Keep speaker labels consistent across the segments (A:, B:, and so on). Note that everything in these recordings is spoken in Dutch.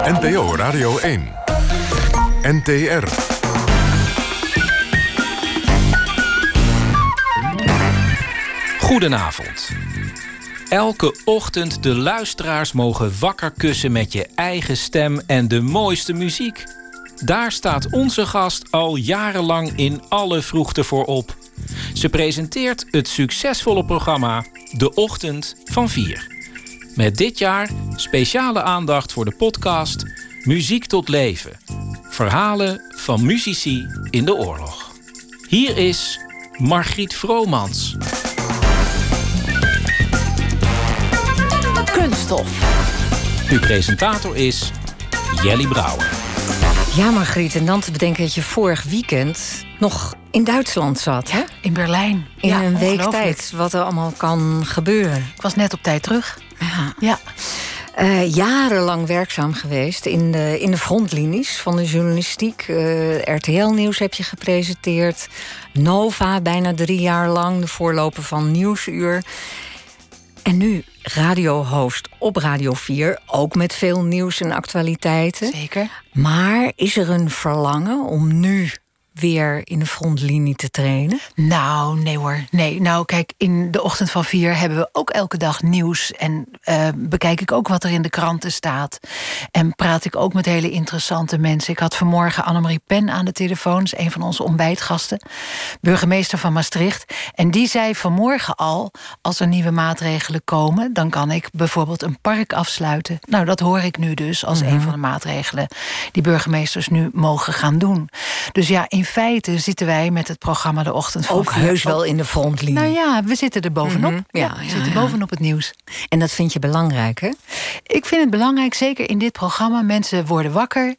A: NPO Radio 1. NTR.
B: Goedenavond. Elke ochtend de luisteraars mogen wakker kussen met je eigen stem en de mooiste muziek. Daar staat onze gast al jarenlang in alle vroegte voor op. Ze presenteert het succesvolle programma De Ochtend van 4. Met dit jaar speciale aandacht voor de podcast Muziek tot leven. Verhalen van muzici in de oorlog. Hier is Margriet Vromans.
C: Kunststof.
B: Uw presentator is Jelly Brouwer.
C: Ja, Margriet, en dan te bedenken dat je vorig weekend nog in Duitsland zat, hè?
D: In Berlijn.
C: In een week tijd, wat er allemaal kan gebeuren.
D: Ik was net op tijd terug. Ja.
C: Jarenlang werkzaam geweest in de frontlinies van de journalistiek. RTL-nieuws heb je gepresenteerd. Nova, bijna 3 jaar lang, de voorloper van Nieuwsuur. En nu radiohost op Radio 4, ook met veel nieuws en actualiteiten.
D: Zeker.
C: Maar is er een verlangen om nu weer in de frontlinie te trainen?
D: Nou, nee hoor. Nee, nou kijk, in de Ochtend van 4 hebben we ook elke dag nieuws. En bekijk ik ook wat er in de kranten staat. En praat ik ook met hele interessante mensen. Ik had vanmorgen Annemarie Pen aan de telefoon. Dat is een van onze ontbijtgasten. Burgemeester van Maastricht. En die zei vanmorgen al, als er nieuwe maatregelen komen, dan kan ik bijvoorbeeld een park afsluiten. Nou, dat hoor ik nu dus als een van de maatregelen die burgemeesters nu mogen gaan doen. Dus ja, in feite zitten wij met het programma De Ochtend van 4...
C: Ook heus wel in de frontlinie.
D: Nou ja, we zitten er bovenop. We zitten bovenop het nieuws.
C: En dat vind je belangrijk, hè?
D: Ik vind het belangrijk, zeker in dit programma. Mensen worden wakker,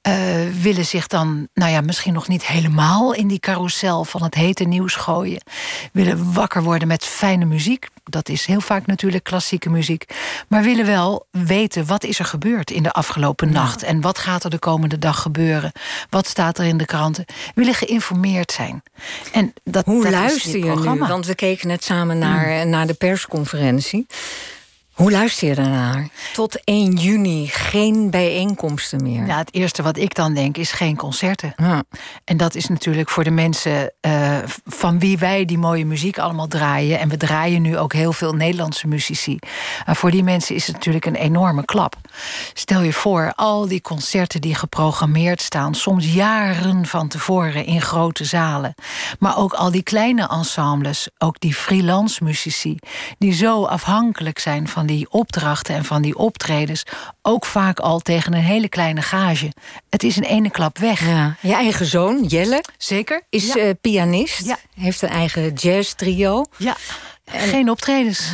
D: willen zich dan, nou ja, misschien nog niet helemaal in die carousel van het hete nieuws gooien. Willen wakker worden met fijne muziek. Dat is heel vaak natuurlijk klassieke muziek. Maar willen wel weten, wat is er gebeurd in de afgelopen nacht? En wat gaat er de komende dag gebeuren? Wat staat er in de kranten? Willen geïnformeerd zijn. En
C: Hoe luister je nu? Want we keken net samen naar de persconferentie. Hoe luister je daarnaar? Tot 1 juni geen bijeenkomsten meer.
D: Ja, het eerste wat ik dan denk is geen concerten.
C: Ja.
D: En dat is natuurlijk voor de mensen van wie wij die mooie muziek allemaal draaien. En we draaien nu ook heel veel Nederlandse muzici. Maar voor die mensen is het natuurlijk een enorme klap. Stel je voor, al die concerten die geprogrammeerd staan, soms jaren van tevoren in grote zalen. Maar ook al die kleine ensembles, ook die freelance muzici, die zo afhankelijk zijn van die opdrachten en van die optredens, ook vaak al tegen een hele kleine gage. Het is in ene klap weg.
C: Ja. Je eigen zoon, Jelle,
D: zeker,
C: is pianist.
D: Ja.
C: Heeft een eigen jazz trio.
D: Ja, geen optredens.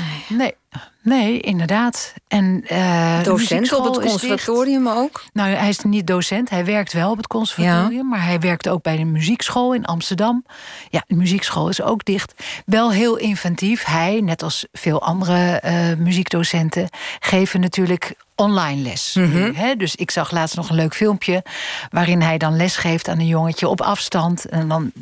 D: Nee, inderdaad. En
C: docent op het conservatorium ook?
D: Nou, hij is niet docent. Hij werkt wel op het conservatorium. Maar hij werkt ook bij de muziekschool in Amsterdam. Ja, de muziekschool is ook dicht. Wel heel inventief. Hij, net als veel andere muziekdocenten, geven natuurlijk online les. Dus ik zag laatst nog een leuk filmpje waarin hij dan les geeft aan een jongetje op afstand. En dan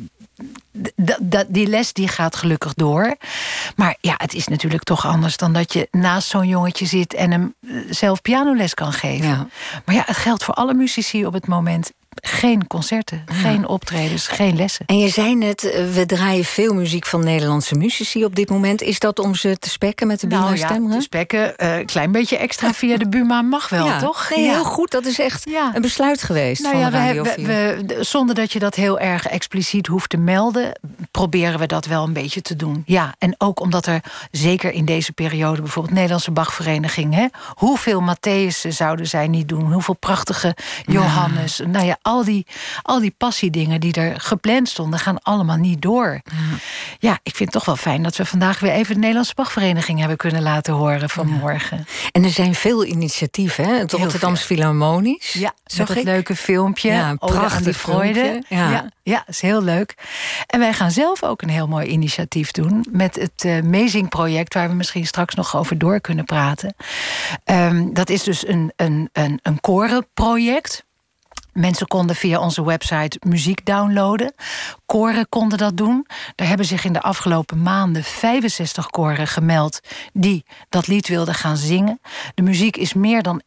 D: die les die gaat gelukkig door. Maar ja, het is natuurlijk toch anders dan dat je naast zo'n jongetje zit en hem zelf pianoles kan geven. Ja. Maar ja, het geldt voor alle muzici op het moment. Geen concerten, geen optredens, geen lessen.
C: En je zei net, we draaien veel muziek van Nederlandse muzici op dit moment. Is dat om ze te spekken met de Buma-stem?
D: Ja, te spekken, een klein beetje extra via de Buma mag wel, toch?
C: Nee, heel goed. Dat is echt een besluit geweest van Radio 4.
D: Zonder dat je dat heel erg expliciet hoeft te melden, proberen we dat wel een beetje te doen. Ja, en ook omdat er, zeker in deze periode, bijvoorbeeld Nederlandse Bachvereniging, hoeveel Matthäussen zouden zij niet doen? Hoeveel prachtige Johannes? Nou ja, al die passiedingen die er gepland stonden, gaan allemaal niet door. Ja, ik vind het toch wel fijn dat we vandaag weer even de Nederlandse Bachvereniging hebben kunnen laten horen vanmorgen.
C: En er zijn veel initiatieven, hè? Het Rotterdams Philharmonisch.
D: Ja, met het leuke filmpje.
C: Ja, een prachtig
D: Freude. Ja, is heel leuk. En wij gaan zelf ook een heel mooi initiatief doen met het Amazing-project, waar we misschien straks nog over door kunnen praten. Dat is dus een korenproject. Mensen konden via onze website muziek downloaden. Koren konden dat doen. Daar hebben zich in de afgelopen maanden 65 koren gemeld die dat lied wilden gaan zingen. De muziek is meer dan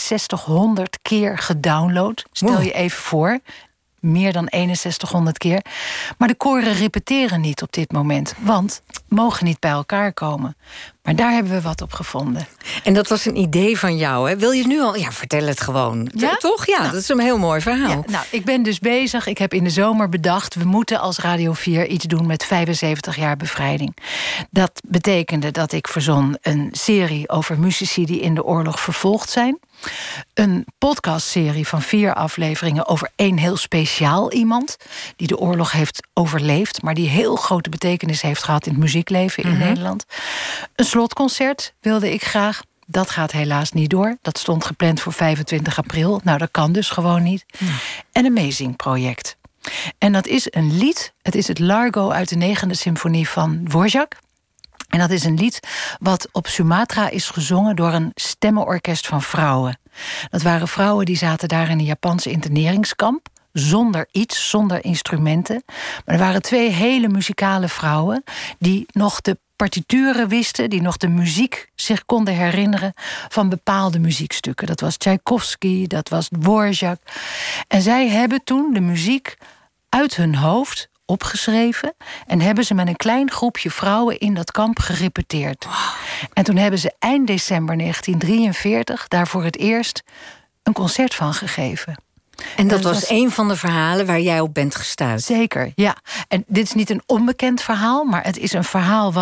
D: 6100 keer gedownload. Stel je even voor. Meer dan 6100 keer. Maar de koren repeteren niet op dit moment. Want mogen niet bij elkaar komen. Maar daar hebben we wat op gevonden.
C: En dat was een idee van jou, hè? Wil je nu al... Ja, vertel het gewoon.
D: Ja?
C: Toch? Ja, dat is een heel mooi verhaal.
D: Ja, nou, ik ben dus bezig. Ik heb in de zomer bedacht... we moeten als Radio 4 iets doen met 75 jaar bevrijding. Dat betekende dat ik verzon een serie over muzici die in de oorlog vervolgd zijn. Een podcastserie van 4 afleveringen over 1 heel speciaal iemand... die de oorlog heeft overleefd... maar die heel grote betekenis heeft gehad in het muziekleven in Nederland. Een slotconcert wilde ik graag. Dat gaat helaas niet door. Dat stond gepland voor 25 april. Nou, dat kan dus gewoon niet. En een meezingproject. En dat is een lied. Het is het Largo uit de 9e symfonie van Dvorak. En dat is een lied wat op Sumatra is gezongen door een stemmenorkest van vrouwen. Dat waren vrouwen die zaten daar in een Japanse interneringskamp. Zonder iets, zonder instrumenten. Maar er waren 2 hele muzikale vrouwen die nog de partituren wisten, die nog de muziek zich konden herinneren van bepaalde muziekstukken. Dat was Tchaikovsky, dat was Dvorak. En zij hebben toen de muziek uit hun hoofd opgeschreven en hebben ze met een klein groepje vrouwen in dat kamp gerepeteerd. Wow. En toen hebben ze eind december 1943 daar voor het eerst een concert van gegeven.
C: En dat was een van de verhalen waar jij op bent gestaan.
D: Zeker, ja. En dit is niet een onbekend verhaal, maar het is een verhaal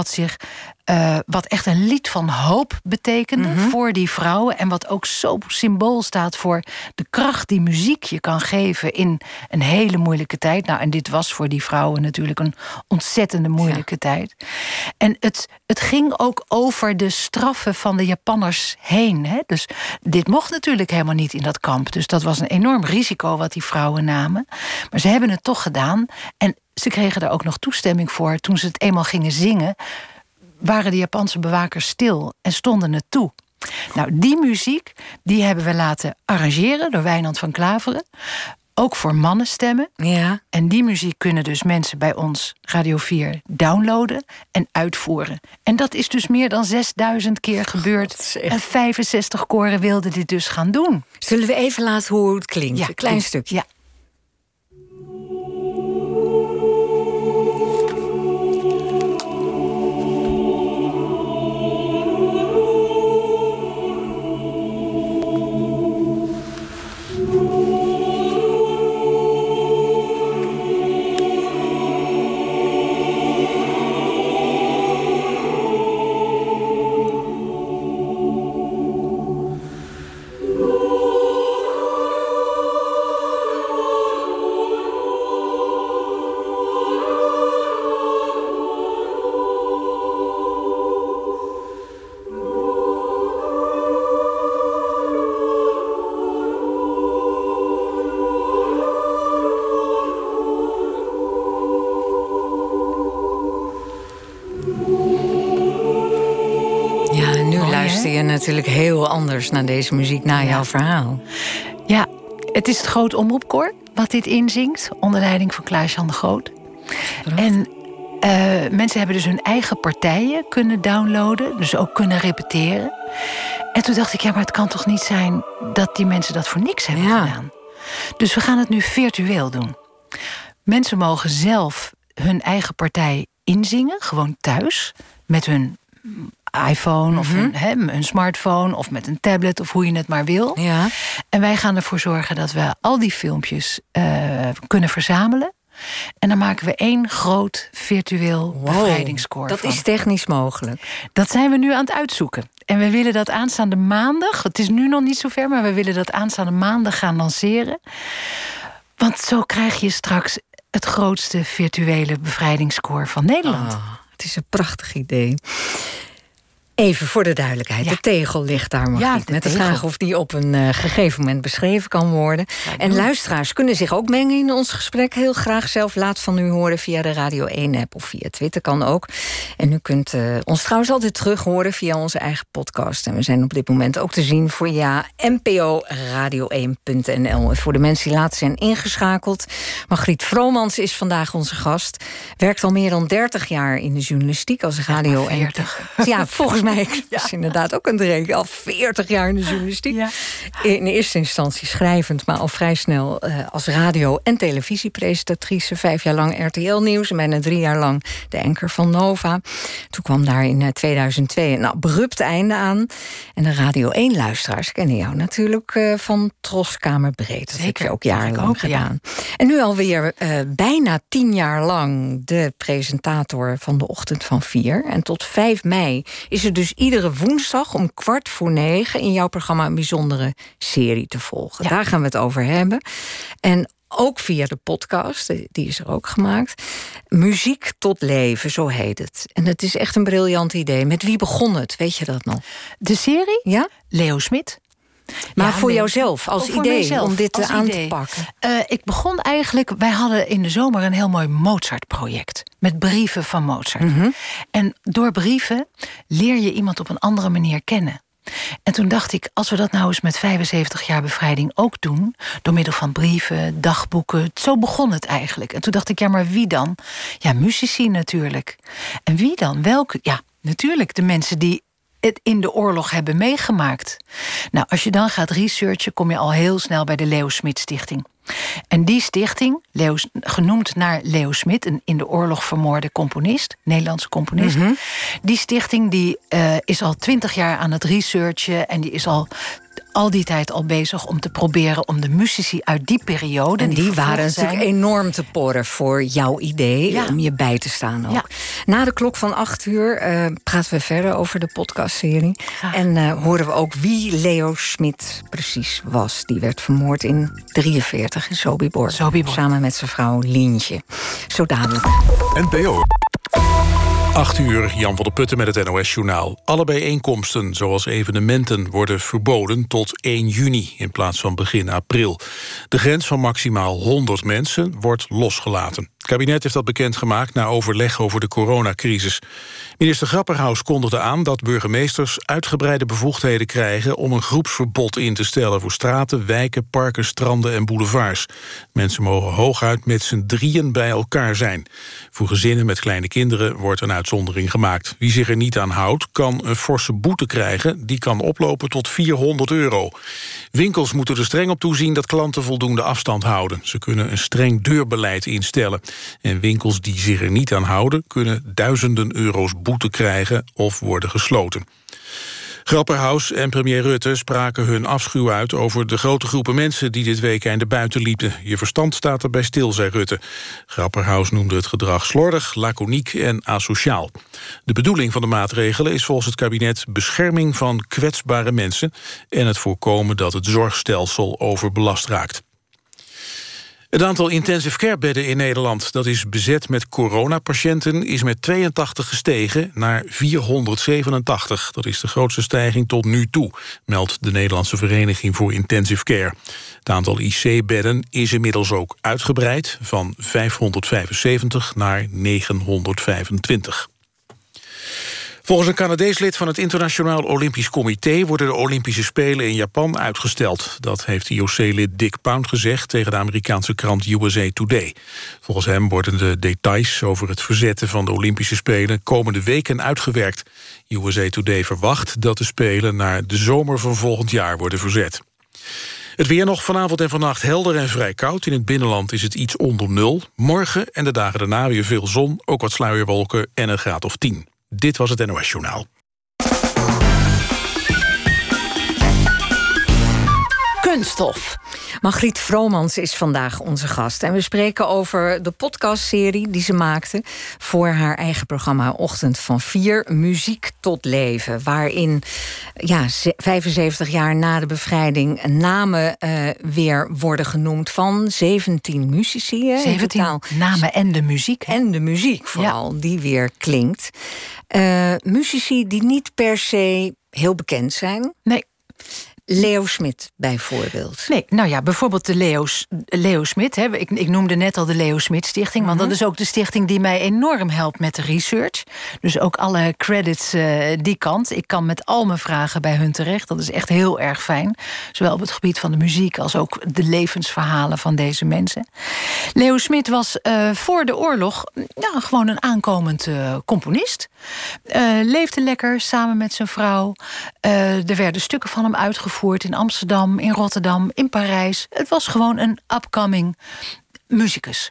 D: wat echt een lied van hoop betekende voor die vrouwen. En wat ook zo symbool staat voor de kracht die muziek je kan geven in een hele moeilijke tijd. Nou, en dit was voor die vrouwen natuurlijk een ontzettende moeilijke tijd. En het ging ook over de straffen van de Japanners heen. Hè? Dus dit mocht natuurlijk helemaal niet in dat kamp. Dus dat was een enorm risico wat die vrouwen namen. Maar ze hebben het toch gedaan. En ze kregen er ook nog toestemming voor toen ze het eenmaal gingen zingen. Waren de Japanse bewakers stil en stonden het toe. Nou, die muziek die hebben we laten arrangeren door Wijnand van Klaveren. Ook voor mannenstemmen.
C: Ja.
D: En die muziek kunnen dus mensen bij ons Radio 4 downloaden en uitvoeren. En dat is dus meer dan 6000 keer gebeurd. En 65 koren wilden dit dus gaan doen.
C: Zullen we even laten hoe het klinkt?
D: Ja,
C: een klein stukje.
D: Ja.
C: Natuurlijk heel anders naar deze muziek, naar jouw verhaal.
D: Ja, het is het Groot Omroepkoor wat dit inzingt, onder leiding van Klaas-Jan de Groot. En mensen hebben dus hun eigen partijen kunnen downloaden, dus ook kunnen repeteren. En toen dacht ik, ja, maar het kan toch niet zijn dat die mensen dat voor niks hebben gedaan. Dus we gaan het nu virtueel doen. Mensen mogen zelf hun eigen partij inzingen, gewoon thuis, met hun iPhone of een smartphone of met een tablet of hoe je het maar wil.
C: Ja.
D: En wij gaan ervoor zorgen dat we al die filmpjes kunnen verzamelen. En dan maken we 1 groot virtueel bevrijdingskoor
C: dat
D: van.
C: is technisch mogelijk.
D: Dat zijn we nu aan het uitzoeken. En we willen dat aanstaande maandag, het is nu nog niet zover, maar we willen dat aanstaande maandag gaan lanceren. Want zo krijg je straks het grootste virtuele bevrijdingskoor van Nederland.
C: Het is een prachtig idee. Even voor de duidelijkheid, de tegel ligt daar, Margriet. Met de vraag of die op een gegeven moment beschreven kan worden. En luisteraars kunnen zich ook mengen in ons gesprek. Heel graag zelf. Laat van u horen via de Radio 1-app of via Twitter kan ook. En u kunt ons trouwens altijd terug horen via onze eigen podcast. En we zijn op dit moment ook te zien via nporadio1.nl. En voor de mensen die later zijn ingeschakeld, Margriet Vromans is vandaag onze gast. Werkt al meer dan 30 jaar in de journalistiek als radio
D: 40.
C: Ja, volgens mij is inderdaad ook een drink. Al 40 jaar in de journalistiek. Ja. In eerste instantie schrijvend, maar al vrij snel als radio- en televisiepresentatrice. 5 jaar lang RTL Nieuws en bijna 3 jaar lang de anchor van Nova. Toen kwam daar in 2002 een abrupt einde aan. En de Radio 1-luisteraars kennen jou natuurlijk van Troskamer Breed. Dat heb je ook jarenlang gedaan. Ja. En nu alweer bijna 10 jaar lang de presentator van de Ochtend van 4. En tot 5 mei is er dus iedere woensdag om 8:45 in jouw programma een bijzondere serie te volgen. Ja. Daar gaan we het over hebben. En ook via de podcast, die is er ook gemaakt. Muziek tot leven, zo heet het. En het is echt een briljant idee. Met wie begon het? Weet je dat nog?
D: De serie?
C: Ja?
D: Leo Smit.
C: Maar voor jouzelf, als idee, om dit aan te pakken?
D: Ik begon eigenlijk, wij hadden in de zomer een heel mooi Mozart-project. Met brieven van Mozart. Mm-hmm. En door brieven leer je iemand op een andere manier kennen. En toen dacht ik, als we dat nou eens met 75 jaar bevrijding ook doen, door middel van brieven, dagboeken, zo begon het eigenlijk. En toen dacht ik, ja, maar wie dan? Ja, muzici natuurlijk. En wie dan? Welke? Ja, natuurlijk de mensen die het in de oorlog hebben meegemaakt. Nou, als je dan gaat researchen, kom je al heel snel bij de Leo Smit Stichting. En die stichting, genoemd naar Leo Smit, een in de oorlog vermoorde componist, Nederlandse componist. Mm-hmm. Die stichting die is al 20 jaar aan het researchen en die is al die tijd al bezig om te proberen om de muzici uit die periode.
C: En die waren natuurlijk enorm te porren voor jouw idee, om je bij te staan ook. Ja. Na de klok van 8:00 praten we verder over de podcastserie. En horen we ook wie Leo Smit precies was. Die werd vermoord in 1943 in Sobibor. Samen met zijn vrouw Lientje. Zo dadelijk.
A: NPO.
E: 8:00, Jan van der Putten met het NOS-journaal. Alle bijeenkomsten, zoals evenementen, worden verboden tot 1 juni... in plaats van begin april. De grens van maximaal 100 mensen wordt losgelaten. Het kabinet heeft dat bekendgemaakt na overleg over de coronacrisis. Minister Grapperhaus kondigde aan dat burgemeesters uitgebreide bevoegdheden krijgen om een groepsverbod in te stellen voor straten, wijken, parken, stranden en boulevards. Mensen mogen hooguit met z'n 3 bij elkaar zijn. Voor gezinnen met kleine kinderen wordt een uitzondering gemaakt. Wie zich er niet aan houdt, kan een forse boete krijgen. Die kan oplopen tot €400. Winkels moeten er streng op toezien dat klanten voldoende afstand houden. Ze kunnen een streng deurbeleid instellen. En winkels die zich er niet aan houden, kunnen duizenden euro's boete krijgen of worden gesloten. Grapperhaus en premier Rutte spraken hun afschuw uit over de grote groepen mensen die dit weekend buiten liepen. Je verstand staat erbij stil, zei Rutte. Grapperhaus noemde het gedrag slordig, laconiek en asociaal. De bedoeling van de maatregelen is volgens het kabinet bescherming van kwetsbare mensen en het voorkomen dat het zorgstelsel overbelast raakt. Het aantal intensive care bedden in Nederland dat is bezet met coronapatiënten is met 82 gestegen naar 487. Dat is de grootste stijging tot nu toe, meldt de Nederlandse Vereniging voor Intensive Care. Het aantal IC-bedden is inmiddels ook uitgebreid van 575 naar 925. Volgens een Canadees lid van het Internationaal Olympisch Comité worden de Olympische Spelen in Japan uitgesteld. Dat heeft IOC-lid Dick Pound gezegd tegen de Amerikaanse krant USA Today. Volgens hem worden de details over het verzetten van de Olympische Spelen komende weken uitgewerkt. USA Today verwacht dat de Spelen naar de zomer van volgend jaar worden verzet. Het weer nog vanavond en vannacht helder en vrij koud. In het binnenland is het iets onder 0. Morgen en de dagen daarna weer veel zon, ook wat sluierwolken en een graad of 10. Dit was het NOS-journaal.
C: Kunststof. Margriet Vromans is vandaag onze gast. En we spreken over de podcastserie die ze maakte voor haar eigen programma Ochtend van 4, Muziek tot Leven. Waarin 75 jaar na de bevrijding namen weer worden genoemd van 17 muzici.
D: 17 namen en de muziek.
C: En de muziek vooral, die weer klinkt. Muzici die niet per se heel bekend zijn.
D: Nee.
C: Leo Smit bijvoorbeeld.
D: Nee, nou ja, bijvoorbeeld de Leo Smit. Hè. Ik noemde net al de Leo Smit Stichting. Want dat is ook de stichting die mij enorm helpt met de research. Dus ook alle credits die kant. Ik kan met al mijn vragen bij hun terecht. Dat is echt heel erg fijn. Zowel op het gebied van de muziek als ook de levensverhalen van deze mensen. Leo Smit was voor de oorlog gewoon een aankomend componist. Leefde lekker samen met zijn vrouw. Er werden stukken van hem uitgevoerd in Amsterdam, in Rotterdam, in Parijs. Het was gewoon een upcoming muzikus.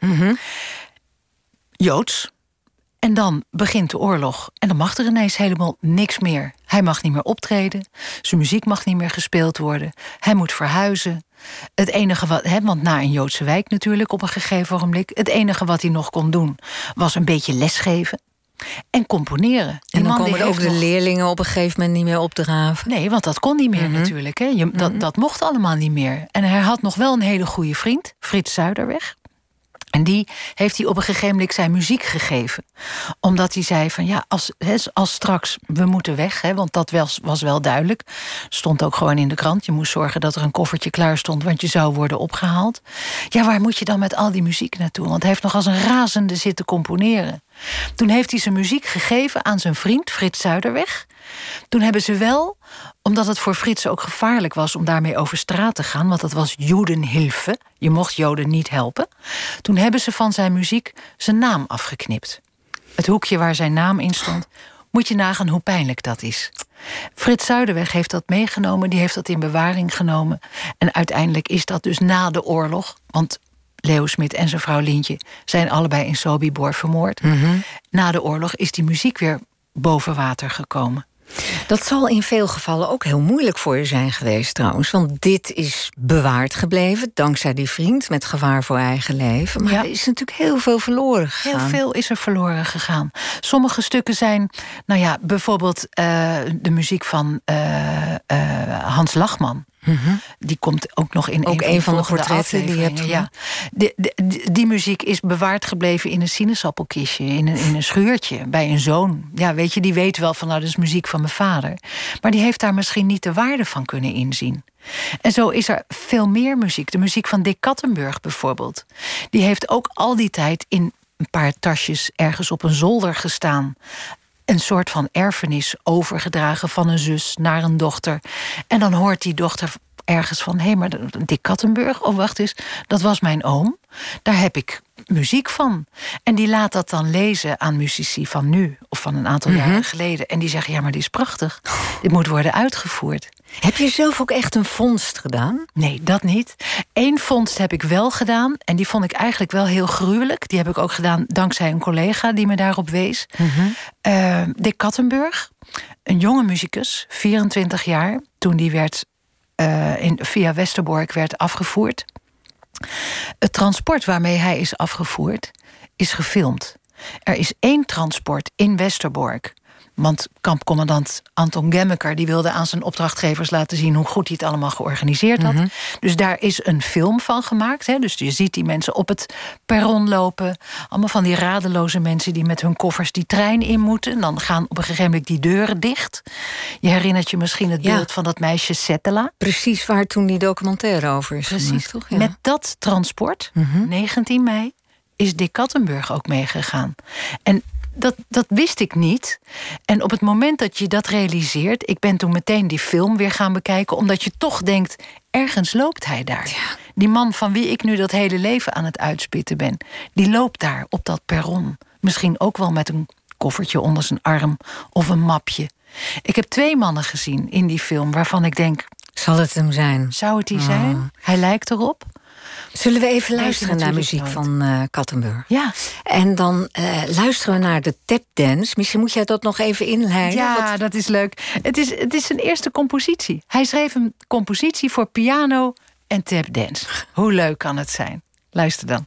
D: Joods. En dan begint de oorlog. En dan mag er ineens helemaal niks meer. Hij mag niet meer optreden. Zijn muziek mag niet meer gespeeld worden. Hij moet verhuizen. Het enige want na een Joodse wijk natuurlijk op een gegeven ogenblik. Het enige wat hij nog kon doen was een beetje lesgeven. En componeren.
C: En dan komen ook de leerlingen op een gegeven moment niet meer opdraven.
D: Nee, want dat kon niet meer natuurlijk. Hè. Dat mocht allemaal niet meer. En hij had nog wel een hele goede vriend, Frits Zuiderweg. En die heeft hij op een gegeven moment zijn muziek gegeven. Omdat hij zei van als straks we moeten weg. Hè, want dat was wel duidelijk. Stond ook gewoon in de krant. Je moest zorgen dat er een koffertje klaar stond. Want je zou worden opgehaald. Ja, waar moet je dan met al die muziek naartoe? Want hij heeft nog als een razende zitten componeren. Toen heeft hij zijn muziek gegeven aan zijn vriend Frits Zuiderweg. Toen hebben ze wel, omdat het voor Frits ook gevaarlijk was om daarmee over straat te gaan, want dat was Judenhilfe, je mocht Joden niet helpen. Toen hebben ze van zijn muziek zijn naam afgeknipt. Het hoekje waar zijn naam in stond, moet je nagaan hoe pijnlijk dat is. Frits Zuiderweg heeft dat meegenomen, die heeft dat in bewaring genomen. En uiteindelijk is dat dus na de oorlog, want Leo Smit en zijn vrouw Lientje zijn allebei in Sobibor vermoord. Na de oorlog is die muziek weer boven water gekomen.
C: Dat zal in veel gevallen ook heel moeilijk voor je zijn geweest trouwens. Want dit is bewaard gebleven, dankzij die vriend met gevaar voor eigen leven. Maar er is natuurlijk heel veel verloren gegaan.
D: Heel veel is er verloren gegaan. Sommige stukken zijn, bijvoorbeeld de muziek van Hans Lachman. Die komt ook nog in
C: een van de portretten die je hebt.
D: Ja. Die muziek is bewaard gebleven in een sinaasappelkistje, in een schuurtje, bij een zoon. Ja, weet je, die weet wel van dat is muziek van mijn vader. Maar die heeft daar misschien niet de waarde van kunnen inzien. En zo is er veel meer muziek. De muziek van Dick Kattenburg bijvoorbeeld. Die heeft ook al die tijd in een paar tasjes ergens op een zolder gestaan. Een soort van erfenis overgedragen van een zus naar een dochter. En dan hoort die dochter ergens van, hé, maar Dick Kattenburg, oh wacht eens, dat was mijn oom. Daar heb ik muziek van. En die laat dat dan lezen aan muzici van nu, of van een aantal jaren geleden. En die zeggen, ja, maar dit is prachtig. Dit moet worden uitgevoerd.
C: Heb je zelf ook echt een vondst gedaan?
D: Nee, dat niet. Eén vondst heb ik wel gedaan. En die vond ik eigenlijk wel heel gruwelijk. Die heb ik ook gedaan dankzij een collega die me daarop wees. Dick Kattenburg, een jonge muzikus, 24 jaar. Toen die werd via Westerbork werd afgevoerd. Het transport waarmee hij is afgevoerd is gefilmd. Er is 1 transport in Westerbork. Want kampcommandant Anton Gemmeker die wilde aan zijn opdrachtgevers laten zien hoe goed hij het allemaal georganiseerd had. Dus daar is een film van gemaakt. Hè? Dus je ziet die mensen op het perron lopen. Allemaal van die radeloze mensen die met hun koffers die trein in moeten. En dan gaan op een gegeven moment die deuren dicht. Je herinnert je misschien het beeld van dat meisje Settela.
C: Precies, waar toen die documentaire over is gemaakt, toch? Ja.
D: Met dat transport, 19 mei, is Dick Kattenburg ook meegegaan. En dat wist ik niet. En op het moment dat je dat realiseert, ik ben toen meteen die film weer gaan bekijken, omdat je toch denkt, ergens loopt hij daar. Ja. Die man van wie ik nu dat hele leven aan het uitspitten ben, die loopt daar op dat perron. Misschien ook wel met een koffertje onder zijn arm of een mapje. Ik heb 2 mannen gezien in die film waarvan ik denk,
C: zal het hem zijn?
D: Zou het die zijn? Hij lijkt erop.
C: Zullen we even luisteren naar muziek van Kattenburg?
D: Ja.
C: En dan luisteren we naar de tapdance. Misschien moet jij dat nog even inleiden.
D: Ja, dat is leuk. Het is zijn eerste compositie. Hij schreef een compositie voor piano en tapdance. Hoe leuk kan het zijn? Luister dan.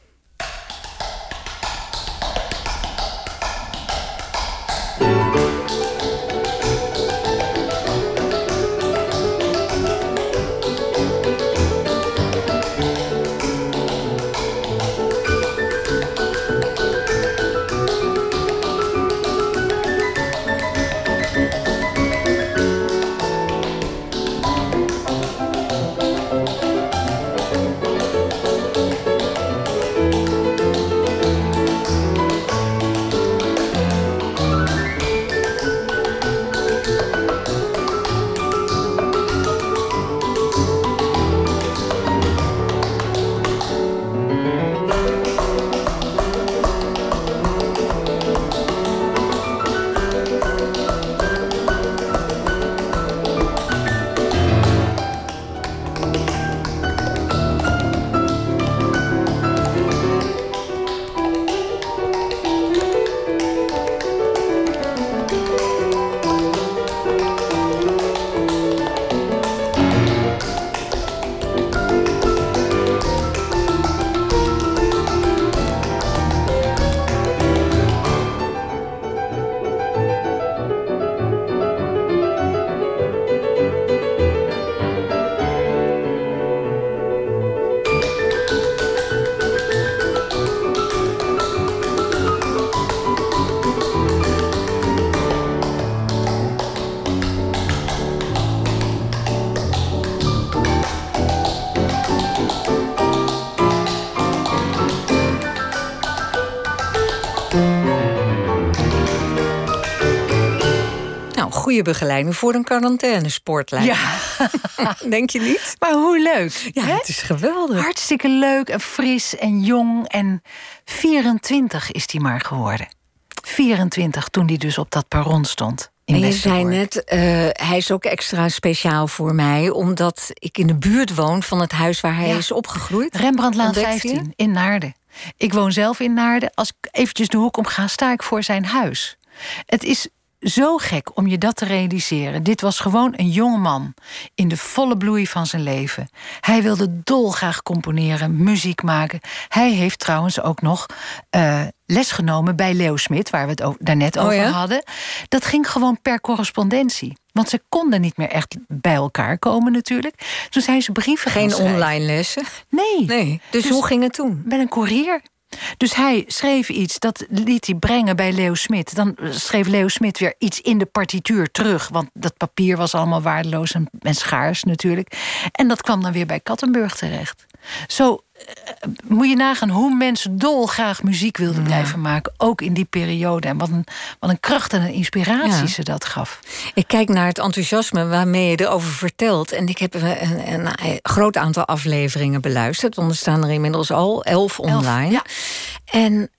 C: Goede begeleiding voor een quarantainesportlijn.
D: Ja.
C: Denk je niet?
D: Maar hoe leuk.
C: Ja, het is geweldig.
D: Hartstikke leuk en fris en jong. En 24 is hij maar geworden. 24 toen hij dus op dat perron stond.
C: En je zei net, hij is ook extra speciaal voor mij, omdat ik in de buurt woon van het huis waar hij is opgegroeid.
D: Rembrandtlaan 15 in Naarden. Ik woon zelf in Naarden. Als ik eventjes de hoek om ga, sta ik voor zijn huis. Het is zo gek om je dat te realiseren. Dit was gewoon een jonge man in de volle bloei van zijn leven. Hij wilde dolgraag componeren, muziek maken. Hij heeft trouwens ook nog les genomen bij Leo Smit, waar we het daarnet over hadden. Dat ging gewoon per correspondentie. Want ze konden niet meer echt bij elkaar komen natuurlijk. Toen zijn ze brieven gaan schrijven.
C: Geen online lessen?
D: Nee.
C: Dus hoe ging het toen?
D: Met een koerier. Dus hij schreef iets, dat liet hij brengen bij Leo Smit. Dan schreef Leo Smit weer iets in de partituur terug. Want dat papier was allemaal waardeloos en schaars natuurlijk. En dat kwam dan weer bij Kattenburg terecht. Zo moet je nagaan hoe mensen dolgraag muziek wilden blijven maken. Ook in die periode. En wat een kracht en een inspiratie ze dat gaf. Ik
C: kijk naar het enthousiasme waarmee je erover vertelt. En ik heb een groot aantal afleveringen beluisterd. Want er staan er inmiddels al 11 online. Ja. En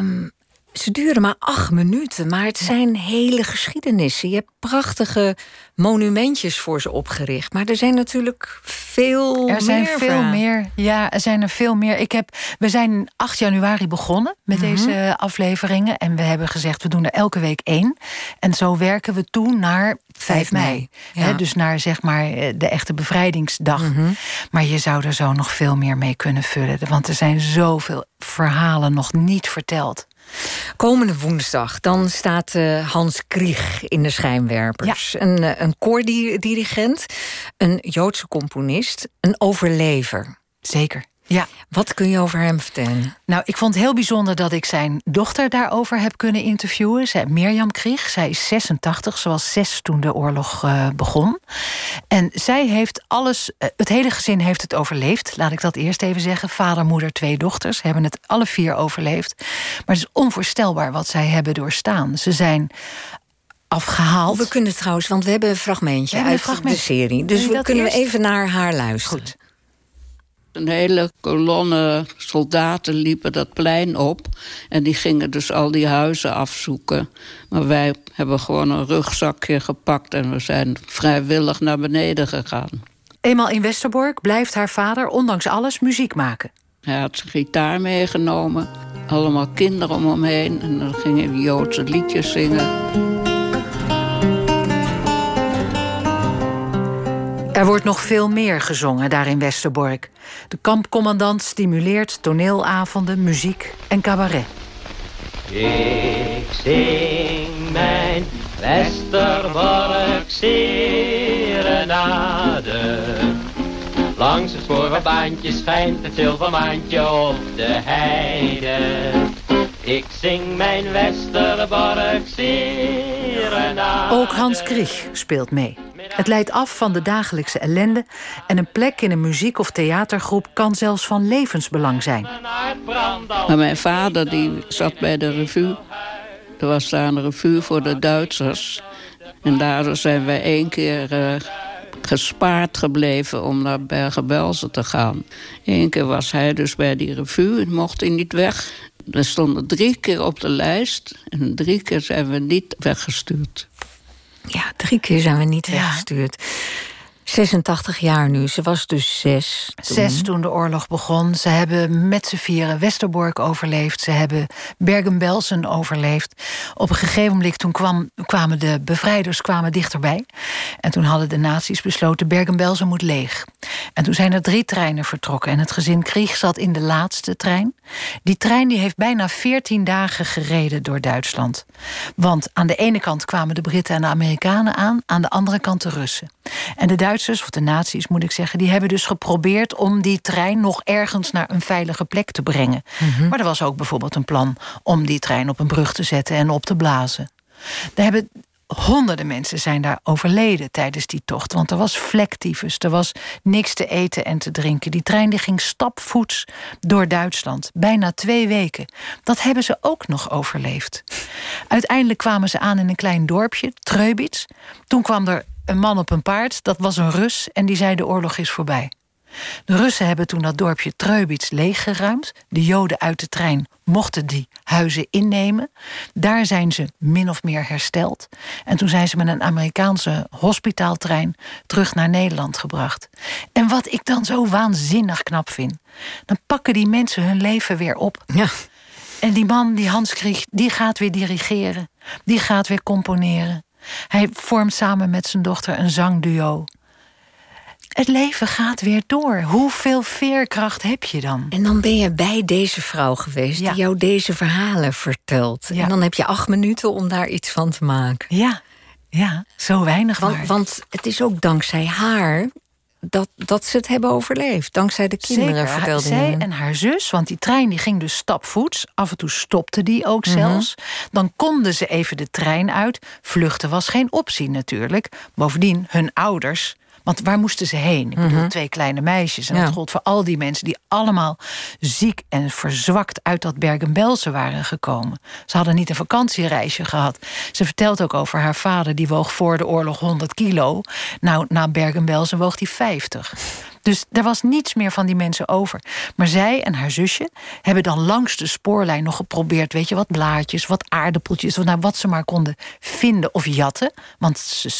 C: ze duren maar 8 minuten. Maar het zijn hele geschiedenissen. Je hebt prachtige monumentjes voor ze opgericht. Maar er zijn natuurlijk veel meer. Er zijn veel meer. Ja, er zijn er veel meer. We zijn 8 januari begonnen met deze afleveringen. En we hebben gezegd, we doen er elke week 1. En zo werken we toe naar 5 mei. Ja. Dus naar zeg maar de echte bevrijdingsdag. Maar je zou er zo nog veel meer mee kunnen vullen. Want er zijn zoveel verhalen nog niet verteld. Komende woensdag, dan staat Hans Krieg in de schijnwerpers. Ja. Een koordirigent, een Joodse componist, een overlever.
D: Zeker. Ja.
C: Wat kun je over hem vertellen?
D: Nou, ik vond het heel bijzonder dat ik zijn dochter daarover heb kunnen interviewen. Mirjam Krieg, zij is 86, ze was 6 toen de oorlog begon. En zij heeft alles, het hele gezin heeft het overleefd. Laat ik dat eerst even zeggen. Vader, moeder, 2 dochters hebben het alle 4 overleefd. Maar het is onvoorstelbaar wat zij hebben doorstaan. Ze zijn afgehaald.
C: We kunnen trouwens, want we hebben een fragmentje uit de serie. Dus we kunnen even naar haar luisteren.
D: Goed.
F: Een hele kolonne soldaten liepen dat plein op. En die gingen dus al die huizen afzoeken. Maar wij hebben gewoon een rugzakje gepakt en we zijn vrijwillig naar beneden gegaan.
D: Eenmaal in Westerbork blijft haar vader ondanks alles muziek maken.
F: Hij had zijn gitaar meegenomen. Allemaal kinderen om hem heen. En dan gingen die Joodse liedjes zingen.
D: Er wordt nog veel meer gezongen daar in Westerbork. De kampcommandant stimuleert toneelavonden, muziek en cabaret.
G: Ik zing mijn Westerbork serenade. Langs het spoorwegbandje schijnt het zilvermaantje op de heide. Ik zing mijn Westerbork serenade.
D: Ook Hans Krieg speelt mee. Het leidt af van de dagelijkse ellende en een plek in een muziek- of theatergroep kan zelfs van levensbelang zijn.
F: Maar mijn vader die zat bij de revue. Er was daar een revue voor de Duitsers. En daardoor zijn wij 1 keer gespaard gebleven om naar Bergen-Belsen te gaan. 1 keer was hij dus bij die revue en mocht hij niet weg. We stonden 3 keer op de lijst en 3 keer zijn we niet weggestuurd.
C: Ja, 3 keer zijn we niet weggestuurd. 86 jaar nu. Ze was dus 6.
D: 6 toen de oorlog begon. Ze hebben met z'n vieren Westerbork overleefd. Ze hebben Bergen-Belsen overleefd. Op een gegeven moment toen kwamen de bevrijders dichterbij. En toen hadden de nazi's besloten Bergen-Belsen moet leeg. En toen zijn er 3 treinen vertrokken. En het gezin Krieg zat in de laatste trein. Die trein die heeft bijna 14 dagen gereden door Duitsland. Want aan de ene kant kwamen de Britten en de Amerikanen aan de andere kant de Russen. En de Duitsers, of de nazi's moet ik zeggen, die hebben dus geprobeerd om die trein nog ergens naar een veilige plek te brengen. Mm-hmm. Maar er was ook bijvoorbeeld een plan om die trein op een brug te zetten en op te blazen. Daar hebben honderden mensen zijn daar overleden tijdens die tocht. Want er was vlektyfus, er was niks te eten en te drinken. Die trein die ging stapvoets door Duitsland. Bijna 2 weken. Dat hebben ze ook nog overleefd. Uiteindelijk kwamen ze aan in een klein dorpje, Treubitz. Toen kwam er een man op een paard, dat was een Rus, en die zei de oorlog is voorbij. De Russen hebben toen dat dorpje Treubitz leeggeruimd. De Joden uit de trein mochten die huizen innemen. Daar zijn ze min of meer hersteld. En toen zijn ze met een Amerikaanse hospitaaltrein terug naar Nederland gebracht. En wat ik dan zo waanzinnig knap vind, dan pakken die mensen hun leven weer op.
C: Ja.
D: En die man, die Hans Krieg, die gaat weer dirigeren. Die gaat weer componeren. Hij vormt samen met zijn dochter een zangduo. Het leven gaat weer door. Hoeveel veerkracht heb je dan?
C: En dan ben je bij deze vrouw geweest die jou deze verhalen vertelt. Ja. En dan heb je 8 minuten om daar iets van te maken.
D: Ja, zo weinig
C: want het is ook dankzij haar dat ze het hebben overleefd. Dankzij de kinderen, vertelde
D: zij en haar zus, want die trein die ging dus stapvoets. Af en toe stopte die ook zelfs. Dan konden ze even de trein uit. Vluchten was geen optie natuurlijk. Bovendien, hun ouders, want waar moesten ze heen? Ik bedoel, 2 kleine meisjes. En dat gold voor al die mensen die allemaal ziek en verzwakt uit dat Bergen-Belsen waren gekomen. Ze hadden niet een vakantiereisje gehad. Ze vertelt ook over haar vader, die woog voor de oorlog 100 kilo. Nou, na Bergen-Belsen woog hij 50. Dus er was niets meer van die mensen over. Maar zij en haar zusje hebben dan langs de spoorlijn nog geprobeerd, weet je, wat blaadjes, wat aardappeltjes, wat ze maar konden vinden of jatten. Want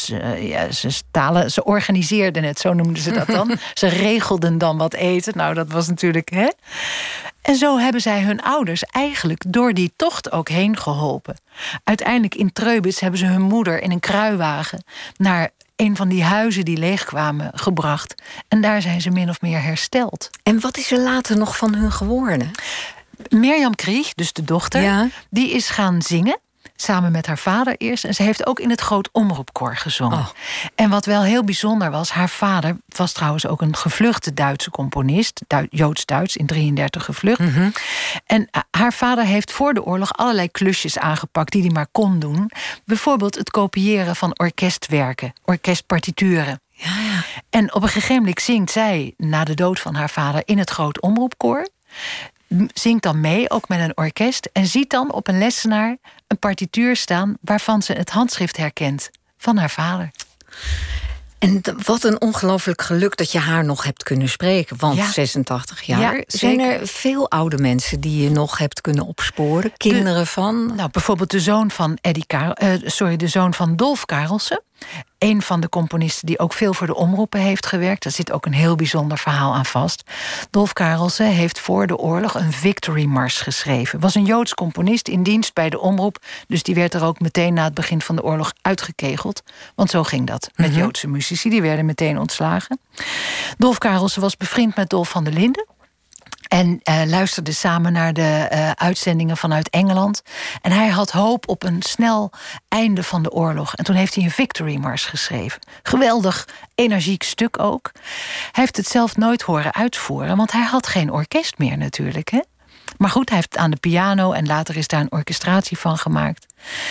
D: ze organiseerden het, zo noemden ze dat dan. Ze regelden dan wat eten. Nou, dat was natuurlijk, hè? En zo hebben zij hun ouders eigenlijk door die tocht ook heen geholpen. Uiteindelijk in Treubitz hebben ze hun moeder in een kruiwagen naar een van die huizen die leegkwamen gebracht. En daar zijn ze min of meer hersteld.
C: En wat is er later nog van hun geworden?
D: Mirjam Krieg, dus de dochter, die is gaan zingen. Samen met haar vader eerst. En ze heeft ook in het Groot Omroepkoor gezongen. Oh. En wat wel heel bijzonder was, haar vader was trouwens ook een gevluchte Duitse componist. Joods-Duits, in 1933 gevlucht. Mm-hmm. En haar vader heeft voor de oorlog allerlei klusjes aangepakt die hij maar kon doen. Bijvoorbeeld het kopiëren van orkestwerken, orkestpartituren. Ja. En op een gegeven moment zingt zij, na de dood van haar vader, in het Groot Omroepkoor. Zingt dan mee, ook met een orkest, en ziet dan op een lessenaar een partituur staan waarvan ze het handschrift herkent van haar vader.
C: En wat een ongelooflijk geluk dat je haar nog hebt kunnen spreken. Want 86 jaar. Ja, zijn er veel oude mensen die je nog hebt kunnen opsporen? Kinderen van?
D: Nou, bijvoorbeeld de zoon van de zoon van Dolf Karelsen. een van de componisten die ook veel voor de omroepen heeft gewerkt. Daar zit ook een heel bijzonder verhaal aan vast. Dolf Karelse heeft voor de oorlog een Victory Mars geschreven. Was een Joods componist in dienst bij de omroep. Dus die werd er ook meteen na het begin van de oorlog uitgekegeld. Want zo ging dat met Joodse muzici. Die werden meteen ontslagen. Dolf Karelse was bevriend met Dolf van der Linden. En luisterde samen naar de uitzendingen vanuit Engeland. En hij had hoop op een snel einde van de oorlog. En toen heeft hij een Victory Mars geschreven. Geweldig energiek stuk ook. Hij heeft het zelf nooit horen uitvoeren, want hij had geen orkest meer natuurlijk. Hè? Maar goed, hij heeft het aan de piano en later is daar een orchestratie van gemaakt.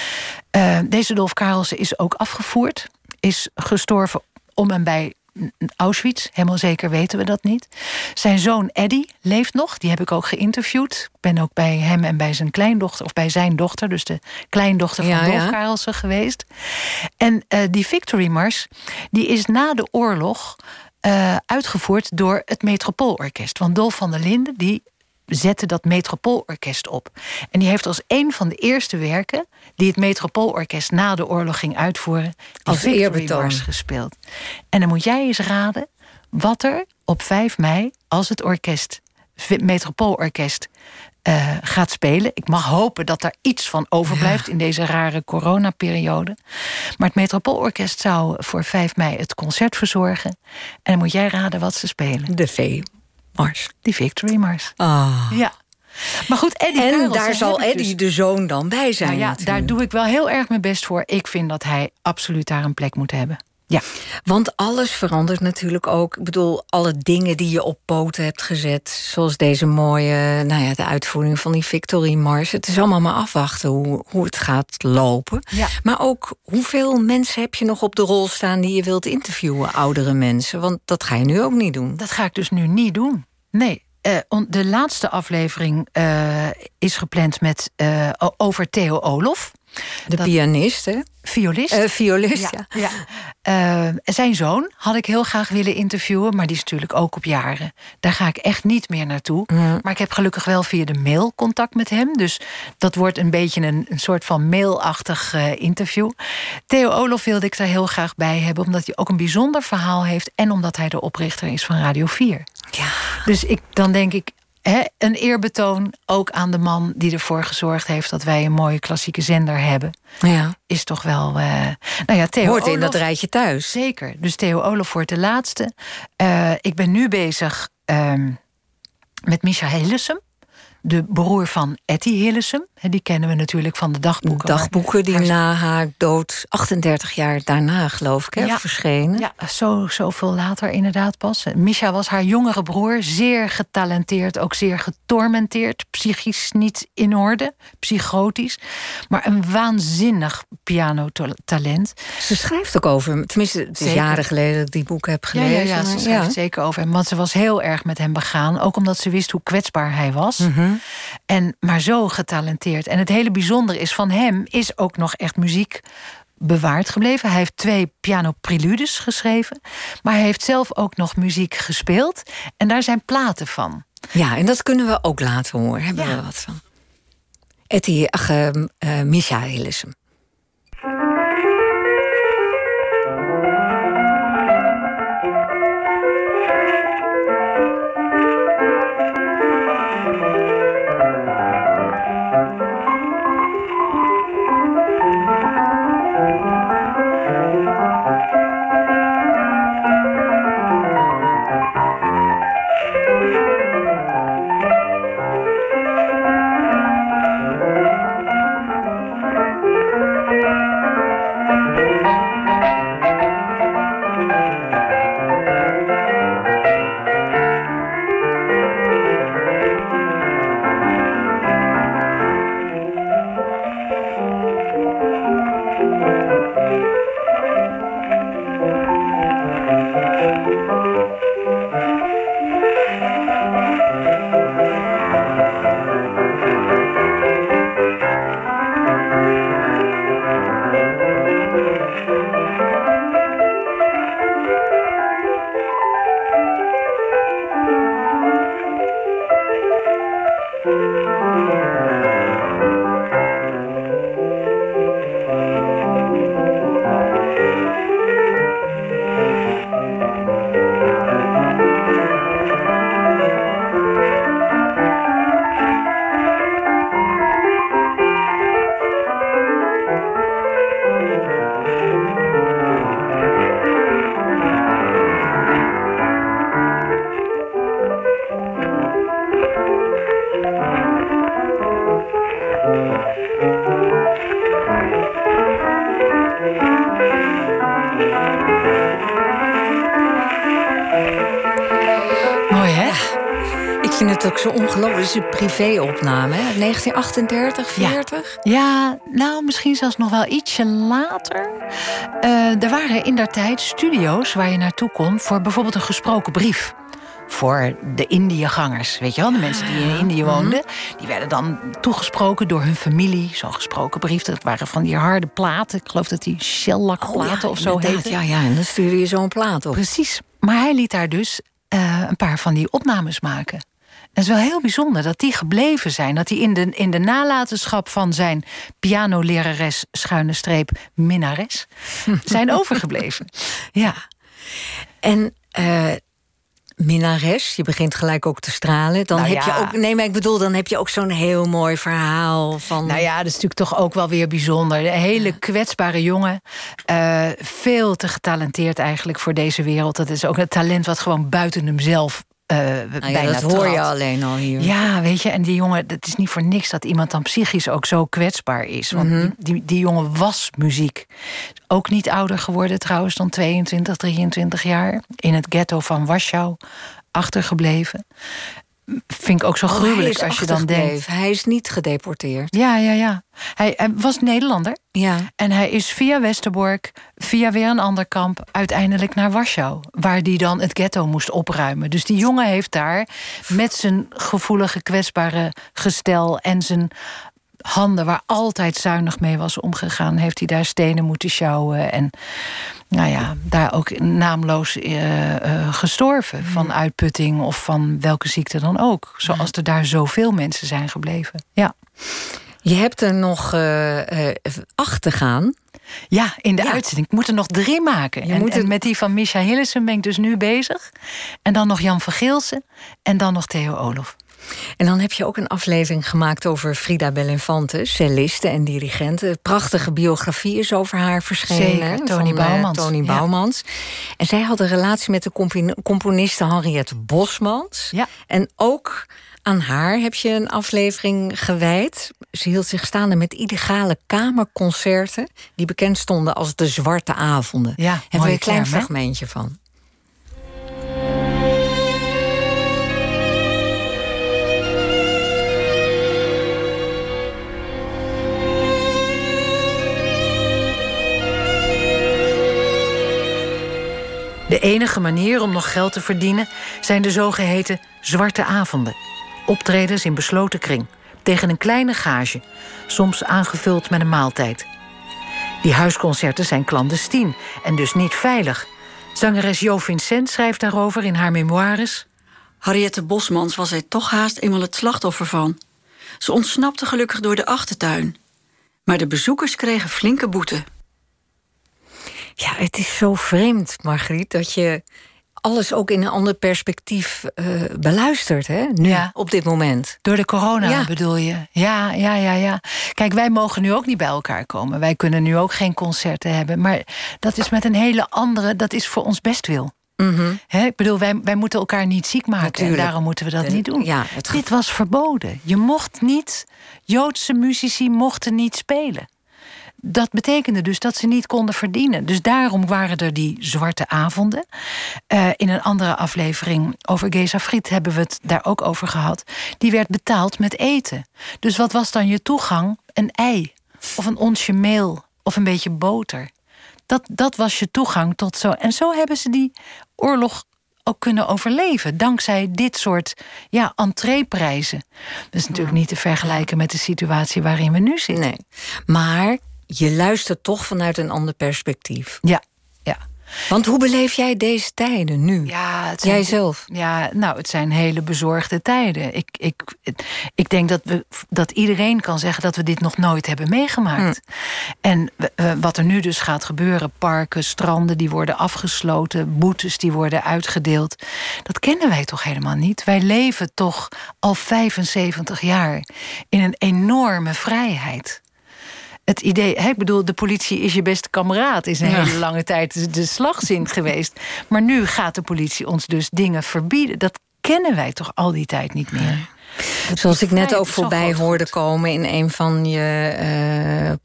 D: Deze Dolf Karelse is ook afgevoerd. Is gestorven om en bij Auschwitz, helemaal zeker weten we dat niet. Zijn zoon Eddie leeft nog, die heb ik ook geïnterviewd. Ik ben ook bij hem en bij zijn kleindochter, of bij zijn dochter, dus de kleindochter van Dolf Karelse geweest. En die Victory Mars, die is na de oorlog uitgevoerd door het Metropoolorkest. Want Dolf van der Linden, die zette dat Metropoolorkest op. En die heeft als een van de eerste werken die het Metropoolorkest na de oorlog ging uitvoeren, als Victory Mars gespeeld. En dan moet jij eens raden wat er op 5 mei, als het Metropoolorkest gaat spelen. Ik mag hopen dat daar iets van overblijft in deze rare coronaperiode. Maar het Metropoolorkest zou voor 5 mei het concert verzorgen. En dan moet jij raden wat ze spelen.
C: De V-Mars.
D: Die Victory Mars.
C: Ah.
D: Ja. Maar goed, Eddie
C: en
D: Karelse,
C: daar zal Eddie de zoon dan bij zijn.
D: Nou ja, daar doe ik wel heel erg mijn best voor. Ik vind dat hij absoluut daar een plek moet hebben. Ja.
C: Want alles verandert natuurlijk ook. Ik bedoel, alle dingen die je op poten hebt gezet, zoals deze mooie, de uitvoering van die Victory Mars. Het is allemaal maar afwachten hoe het gaat lopen.
D: Ja.
C: Maar ook, hoeveel mensen heb je nog op de rol staan die je wilt interviewen, oudere mensen? Want dat ga je nu ook niet doen.
D: Dat ga ik dus nu niet doen. Nee. De laatste aflevering is gepland met over Theo Olof.
C: De pianist, hè?
D: Violist.
C: Violist, ja.
D: Zijn zoon had ik heel graag willen interviewen, maar die is natuurlijk ook op jaren. Daar ga ik echt niet meer naartoe. Maar ik heb gelukkig wel via de mail contact met hem. Dus dat wordt een beetje een soort van mailachtig interview. Theo Olof wilde ik daar heel graag bij hebben, omdat hij ook een bijzonder verhaal heeft en omdat hij de oprichter is van Radio 4.
C: Ja.
D: Dus dan denk ik, een eerbetoon ook aan de man die ervoor gezorgd heeft dat wij een mooie klassieke zender hebben.
C: Ja.
D: Is toch wel. Theo
C: hoort
D: Olof,
C: in dat rijtje thuis.
D: Zeker. Dus Theo Olof wordt de laatste. Ik ben nu bezig met Mischa Hillesum. De broer van Etty Hillesum. Die kennen we natuurlijk van de dagboeken.
C: Dagboeken die na haar dood 38 jaar daarna, geloof ik, verschenen.
D: Ja, zoveel later inderdaad pas. Mischa was haar jongere broer. Zeer getalenteerd, ook zeer getormenteerd. Psychisch niet in orde, psychotisch. Maar een waanzinnig pianotalent.
C: Ze schrijft ook over hem. Tenminste, het is jaren geleden dat ik die boeken heb gelezen.
D: Ja, ze schrijft zeker over hem. Want ze was heel erg met hem begaan. Ook omdat ze wist hoe kwetsbaar hij was. Maar zo getalenteerd. En het hele bijzondere is, van hem is ook nog echt muziek bewaard gebleven. Hij heeft 2 pianopreludes geschreven. Maar hij heeft zelf ook nog muziek gespeeld. En daar zijn platen van.
C: Ja, en dat kunnen we ook laten horen. Hebben we wat van. Mischa Hillesum. vind het ook zo ongelooflijk. Het is een privéopname, hè? 1938, 40?
D: Ja, nou, misschien zelfs nog wel ietsje later. Er waren indertijd studio's waar je naartoe kon voor bijvoorbeeld een gesproken brief. Voor de Indiëgangers, weet je wel, de mensen die in Indië woonden. Die werden dan toegesproken door hun familie. Zo'n gesproken brief, dat waren van die harde platen. Ik geloof dat die shell-lakplaten of zo heette.
C: Ja, en dan stuurde je zo'n plaat op.
D: Precies, maar hij liet daar dus een paar van die opnames maken. En het is wel heel bijzonder dat die gebleven zijn. Dat die in de nalatenschap van zijn pianolerares _minnares zijn overgebleven. Ja.
C: En minnares, je begint gelijk ook te stralen. Dan heb je ook. Nee, maar ik bedoel, dan heb je ook zo'n heel mooi verhaal van.
D: Nou ja, dat is natuurlijk toch ook wel weer bijzonder. Een hele kwetsbare jongen. Veel te getalenteerd eigenlijk voor deze wereld. Dat is ook een talent wat gewoon buiten hemzelf bijna
C: dat hoor je alleen al hier.
D: Ja, weet je, en die jongen, het is niet voor niks dat iemand dan psychisch ook zo kwetsbaar is. Want die jongen was muziek. Ook niet ouder geworden trouwens dan 22, 23 jaar. In het ghetto van Warschau achtergebleven. Vind ik ook zo gruwelijk als je dan denkt.
C: Hij is niet gedeporteerd.
D: Ja. Hij was Nederlander.
C: Ja.
D: En hij is via Westerbork, via weer een ander kamp, uiteindelijk naar Warschau. Waar hij dan het ghetto moest opruimen. Dus die jongen heeft daar met zijn gevoelige, kwetsbare gestel en zijn handen waar altijd zuinig mee was omgegaan, heeft hij daar stenen moeten sjouwen. En nou ja, daar ook naamloos gestorven van uitputting of van welke ziekte dan ook. Zoals er daar zoveel mensen zijn gebleven. Ja.
C: Je hebt er nog 8 te gaan.
D: Ja, in de uitzending. Ik moet er nog 3 maken. En met die van Misha Hillesen ben ik dus nu bezig. En dan nog Jan Vergeelsen. En dan nog Theo Olof.
C: En dan heb je ook een aflevering gemaakt over Frida Belinfante, celliste en dirigente. Prachtige biografie is over haar verschenen.
D: Zeker, Tony
C: Bouwmans. Ja. En zij had een relatie met de componiste Henriette Bosmans.
D: Ja.
C: En ook aan haar heb je een aflevering gewijd. Ze hield zich staande met illegale kamerconcerten die bekend stonden als de Zwarte Avonden.
D: Ja,
C: hebben we een klein fragmentje van.
D: De enige manier om nog geld te verdienen zijn de zogeheten zwarte avonden. Optredens in besloten kring, tegen een kleine gage, soms aangevuld met een maaltijd. Die huisconcerten zijn clandestien en dus niet veilig. Zangeres Jo Vincent schrijft daarover in haar memoires:
H: Henriette Bosmans was er toch haast eenmaal het slachtoffer van. Ze ontsnapte gelukkig door de achtertuin. Maar de bezoekers kregen flinke boete.
C: Ja, het is zo vreemd, Margriet, dat je alles ook in een ander perspectief beluistert, hè? Nu, op dit moment.
D: Door de corona bedoel je? Ja. Kijk, wij mogen nu ook niet bij elkaar komen. Wij kunnen nu ook geen concerten hebben. Maar dat is met een hele andere, dat is voor ons bestwil. Ik bedoel, wij moeten elkaar niet ziek maken. Natuurlijk. En daarom moeten we dat niet doen.
C: Ja,
D: dit was verboden. Je mocht niet, Joodse muzici mochten niet spelen. Dat betekende dus dat ze niet konden verdienen. Dus daarom waren er die zwarte avonden. In een andere aflevering over Geza Fried hebben we het daar ook over gehad. Die werd betaald met eten. Dus wat was dan je toegang? Een ei, of een onsje meel, of een beetje boter. Dat was je toegang tot zo. En zo hebben ze die oorlog ook kunnen overleven. Dankzij dit soort entreeprijzen. Dat is natuurlijk niet te vergelijken met de situatie waarin we nu zitten. Nee,
C: maar je luistert toch vanuit een ander perspectief.
D: Ja.
C: Want hoe beleef jij deze tijden nu?
D: Ja,
C: Jijzelf?
D: Ja, nou, het zijn hele bezorgde tijden. Ik denk dat iedereen kan zeggen dat we dit nog nooit hebben meegemaakt. En wat er nu dus gaat gebeuren, parken, stranden die worden afgesloten, boetes die worden uitgedeeld, dat kennen wij toch helemaal niet? Wij leven toch al 75 jaar in een enorme vrijheid. Het idee, ik bedoel, de politie is je beste kameraad, is een hele lange tijd de slagzin geweest. Maar nu gaat de politie ons dus dingen verbieden. Dat kennen wij toch al die tijd niet meer.
C: Zoals ik net ook voorbij hoorde komen in een van je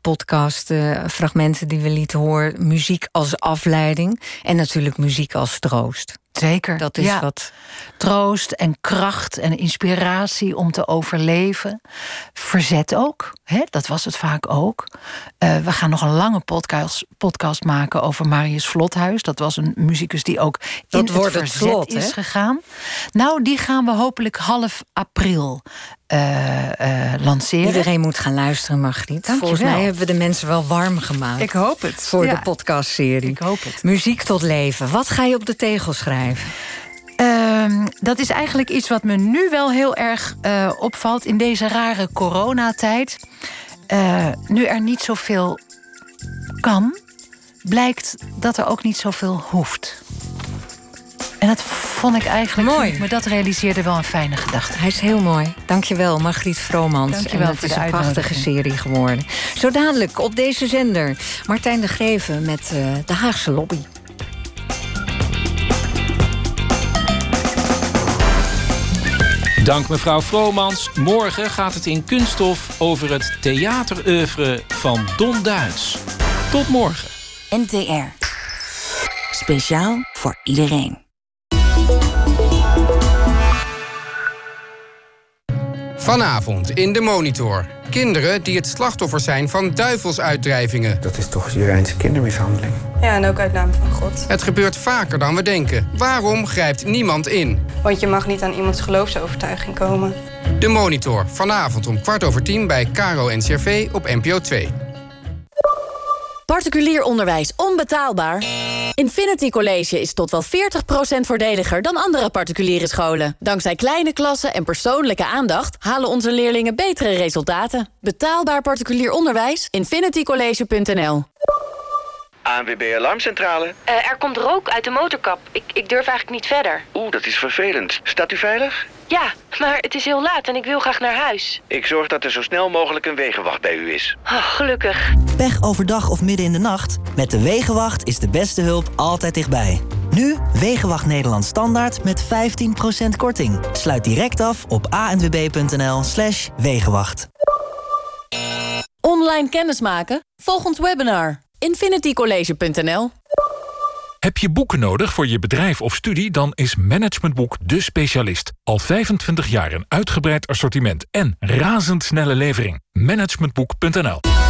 C: podcastfragmenten die we lieten horen. Muziek als afleiding en natuurlijk muziek als troost.
D: Zeker.
C: Dat is wat.
D: Troost en kracht en inspiratie om te overleven. Verzet ook. Dat was het vaak ook. We gaan nog een lange podcast maken over Marius Vlothuis. Dat was een muzikus die ook in het verzet is gegaan. Nou, die gaan we hopelijk half april lanceren.
C: Iedereen moet gaan luisteren, Margriet. Volgens mij hebben we de mensen wel warm gemaakt.
D: Ik hoop het.
C: Voor de podcastserie.
D: Ik hoop het.
C: Muziek tot leven. Wat ga je op de tegel schrijven?
D: Dat is eigenlijk iets wat me nu wel heel erg opvalt in deze rare coronatijd. Nu er niet zoveel kan, blijkt dat er ook niet zoveel hoeft. En dat vond ik eigenlijk mooi. Maar dat realiseerde wel een fijne gedachte.
C: Hij is heel mooi. Dankjewel, Margriet Vromans.
D: Dankjewel
C: en het is een prachtige serie geworden. Zo dadelijk op deze zender Martijn de Greven met de Haagse Lobby.
B: Dank mevrouw Vromans. Morgen gaat het in Kunststof over het theateroeuvre van Don Duits. Tot morgen.
I: NTR. Speciaal voor iedereen.
J: Vanavond in de Monitor. Kinderen die het slachtoffer zijn van duivelsuitdrijvingen.
K: Dat is toch Jurijnse kindermishandeling?
L: Ja, en ook uit naam van God.
J: Het gebeurt vaker dan we denken. Waarom grijpt niemand in?
L: Want je mag niet aan iemands geloofsovertuiging komen.
J: De Monitor, vanavond om 10:15 bij Caro NCRV op NPO 2.
M: Particulier onderwijs onbetaalbaar? Infinity College is tot wel 40% voordeliger dan andere particuliere scholen. Dankzij kleine klassen en persoonlijke aandacht halen onze leerlingen betere resultaten. Betaalbaar particulier onderwijs? infinitycollege.nl.
N: ANWB Alarmcentrale.
O: Er komt rook uit de motorkap. Ik durf eigenlijk niet verder.
N: Oeh, dat is vervelend. Staat u veilig?
O: Ja, maar het is heel laat en ik wil graag naar huis.
N: Ik zorg dat er zo snel mogelijk een wegenwacht bij u is.
O: Oh, gelukkig.
P: Pech overdag of midden in de nacht? Met de Wegenwacht is de beste hulp altijd dichtbij. Nu Wegenwacht Nederland Standaard met 15% korting. Sluit direct af op anwb.nl/wegenwacht.
M: Online kennismaken? Volg ons webinar. infinitycollege.nl.
Q: Heb je boeken nodig voor je bedrijf of studie? Dan is Managementboek de specialist. Al 25 jaar een uitgebreid assortiment en razendsnelle levering. Managementboek.nl.